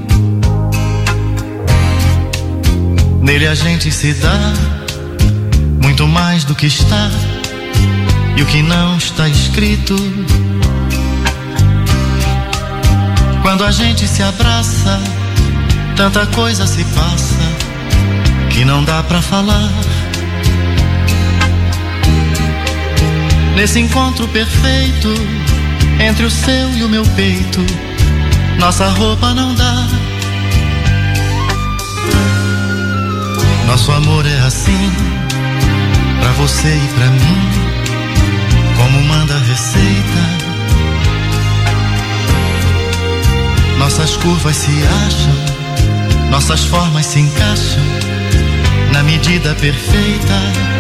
Nele a gente se dá muito mais do que está e o que não está escrito. Quando a gente se abraça, tanta coisa se passa que não dá pra falar. Nesse encontro perfeito entre o seu e o meu peito, nossa roupa não dá. Nosso amor é assim, pra você e pra mim, como manda a receita. Nossas curvas se acham, nossas formas se encaixam na medida perfeita.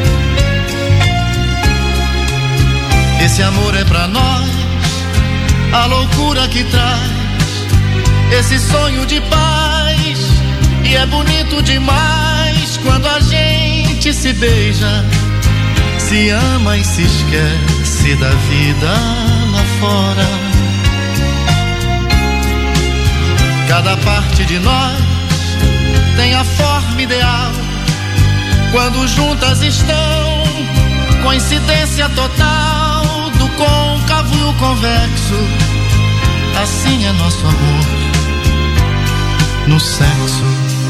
Esse amor é pra nós, a loucura que traz esse sonho de paz. E é bonito demais quando a gente se beija, se ama e se esquece da vida lá fora. Cada parte de nós tem a forma ideal, quando juntas estão, coincidência total do côncavo e o convexo. Assim é nosso amor no sexo.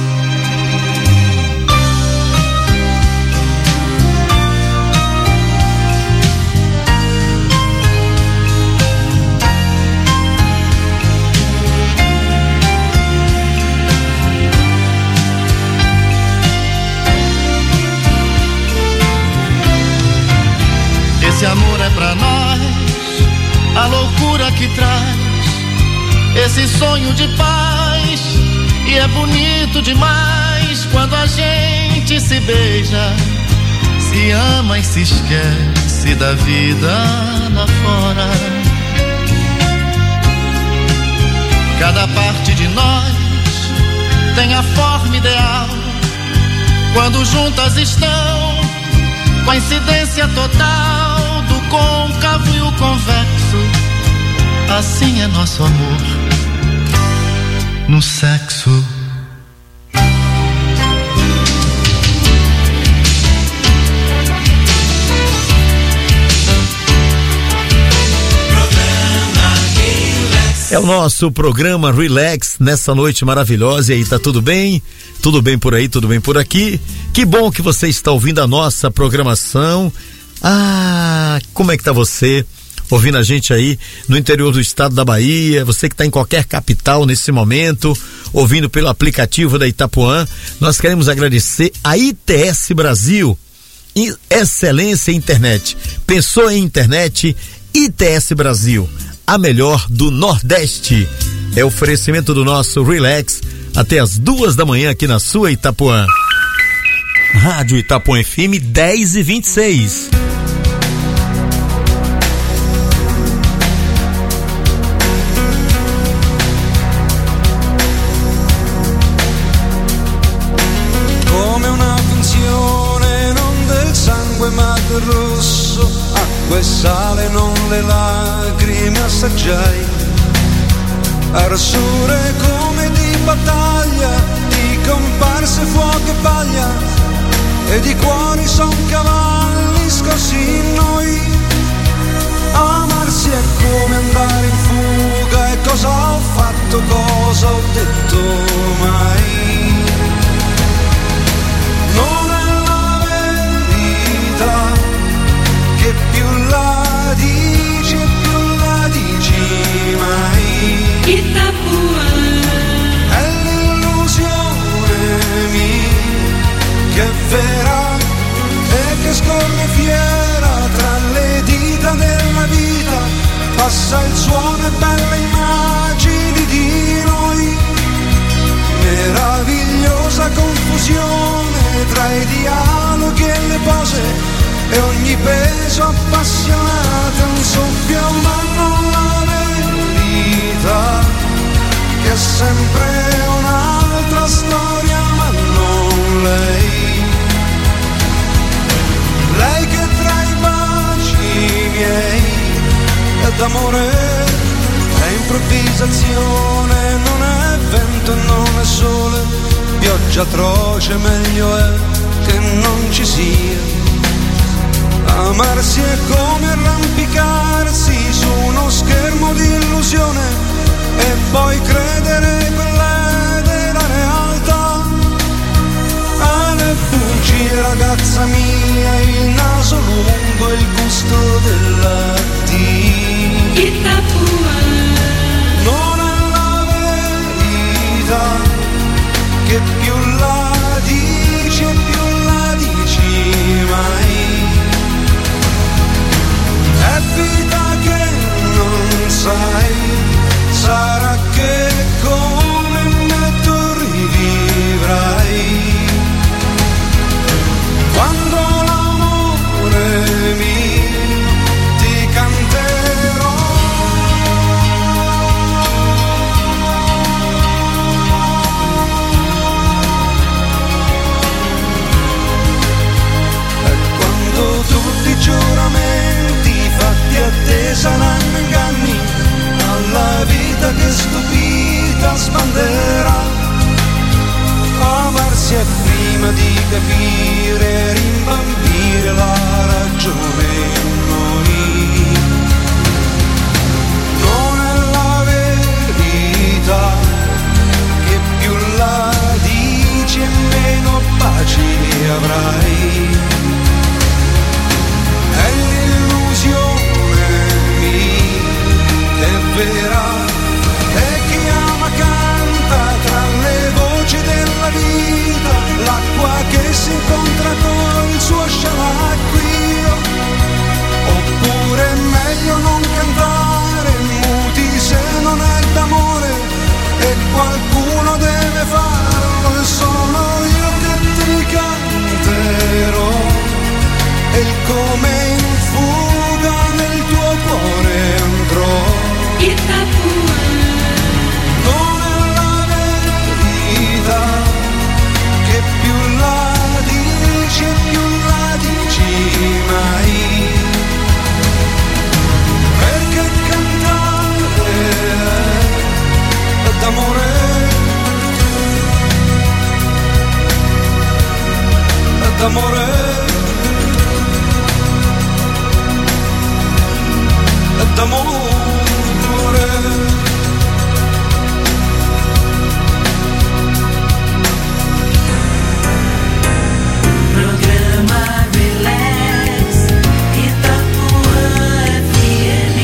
Esse amor é pra nós, a loucura que traz esse sonho de paz. E é bonito demais quando a gente se beija, se ama e se esquece da vida lá fora. Cada parte de nós tem a forma ideal, quando juntas estão, Coincidência total do côncavo e o convexo. Assim é nosso amor no sexo. É o nosso programa Relax nessa noite maravilhosa. E aí, tá tudo bem? Tudo bem por aí, tudo bem por aqui? Que bom que você está ouvindo a nossa programação. Ah, como é que tá você? Ouvindo a gente aí no interior do estado da Bahia, você que está em qualquer capital nesse momento, ouvindo pelo aplicativo da Itapuã, nós queremos agradecer a I T S Brasil, Excelência em Internet. Pensou em internet? I T S Brasil, a melhor do Nordeste. É oferecimento do nosso Relax até as duas da manhã aqui na sua Itapuã. Rádio Itapuã F M dez e vinte e seis. Come una finzione non del sangue ma del rosso, acqua e sale non le lacrime assaggiai, arsure come di battaglia, di comparse fuoco e paglia, e di cuori son cavalli scossi in noi. Amarsi è come andare in fuga, e cosa ho fatto, cosa ho detto mai. Non è la verità, che più la dici e più la dici mai. Itapuã è l'illusione mia, che è vera e che scorre fiera tra le dita della vita, passa il suono e belle immagini di noi, meravigliosa confusione tra i dialoghi e le pose, e ogni peso appassionato è un soffio, ma non la verità, che è sempre un'altra storia, ma non lei. Lei che tra i baci miei è d'amore, è improvvisazione, non è vento e non è sole, pioggia atroce, meglio è che non ci sia. Amarsi è come arrampicarsi su uno schermo di illusione, e poi credere quella della realtà. Alle bugie, ragazza mia, il naso lungo e il gusto della T. Itapuã non è la verità, che più la dici e più la dici mai. È vita che non sai, sarà che come me tu rivivrai. Quando l'amore mio ti canterò, e quando tutti i giuramenti fatti a te saranno inganni, alla vita che stupita sbanderà. Amarsi è prima di capire, rimbambire la ragione in noi. Non è la verità, che più la dici e meno paci avrai. È l'illusione mia, che è vera, e chi ama canta tra le voci della vita, l'acqua che si incontra d'amore, d'amore. Programa Relax, Itapuã F M.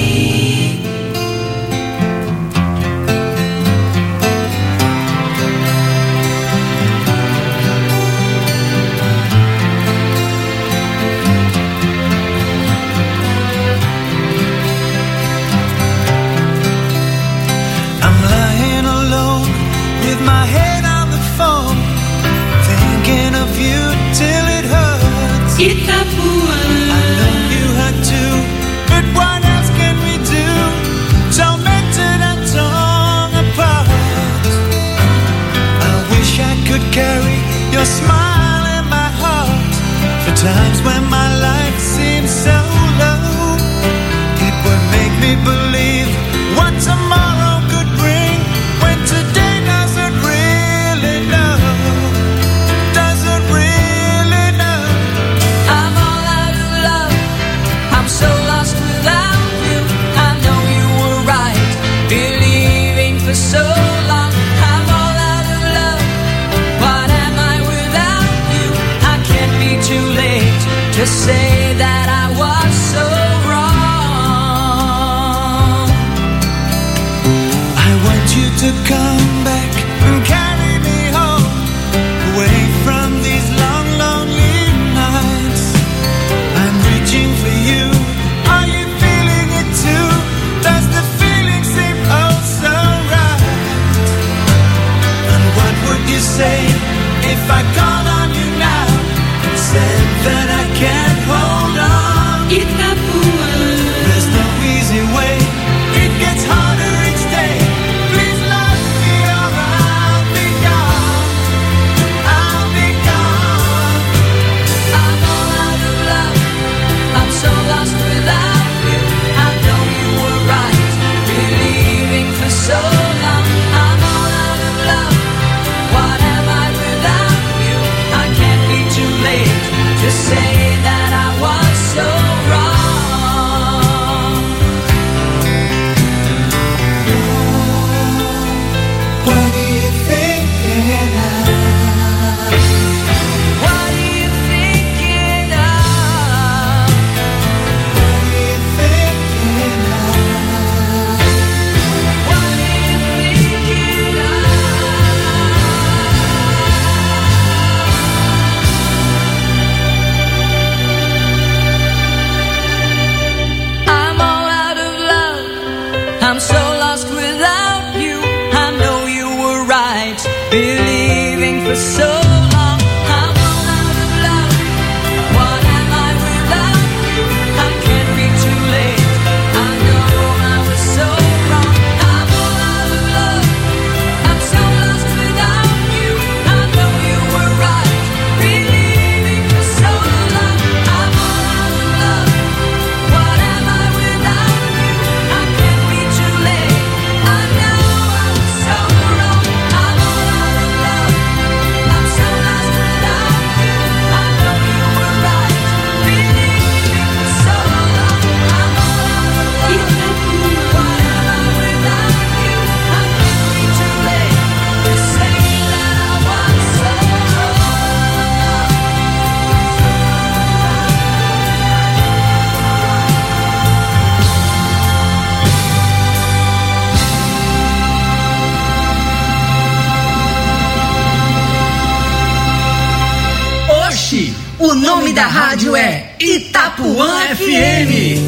I'm lying alone with my head on the phone, thinking of you till it hurts. Itapuã. I know you hurt too, but what else can we do? Tormented and torn apart. I wish I could carry your smile in my heart. For times when my life seems so low, it would make me believe what tomorrow could bring, when today doesn't really know, doesn't really know. I'm all out of love. I'm so lost without you. I know you were right, believing for so long. I'm all out of love. What am I without you? I can't be too late to say that I was so wrong. I want you to come back and carry me home, away from these long, lonely nights. I'm reaching for you. Are you feeling it too? Does the feeling seem oh so right? And what would you say if I called on you now and said that I can't hold on? Itapuã. There's no easy way. It gets harder each day. Please love me or I'll be gone. I'll be gone. I'm all out of love. I'm so lost without you. I know you were right, believing for so long. I'm all out of love. What am I without you? I can't be too late to say that I was so wrong. What do you think of? What are you thinking of? What do you think of? What are you thinking of? I'm all out of love. I'm so lost without you. I know you were right, believing for so long. I'm all out of love. What am I without you? I can't be too late. I know I was so wrong. I'm all out of love. I'm so lost without you. I know you were right, believing for so long. I'm all out of love. What am I without you? I can't be too late. I know I was so wrong. I'm all out of love. I'm so lost without you. I know you were right, believing for so long. I'm all out of love. What am I without you? I can't be too late to say that I was so Oxi, o nome da rádio é Itapuã F M.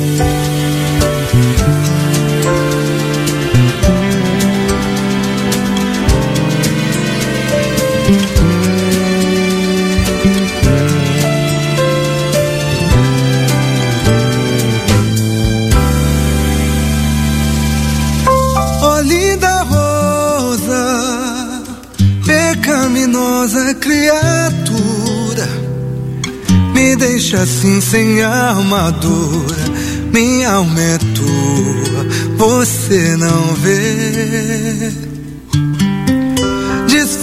Oh, linda rosa, pecaminosa criatura, me deixa assim sem armadura. Minha alma é tua, você não vê.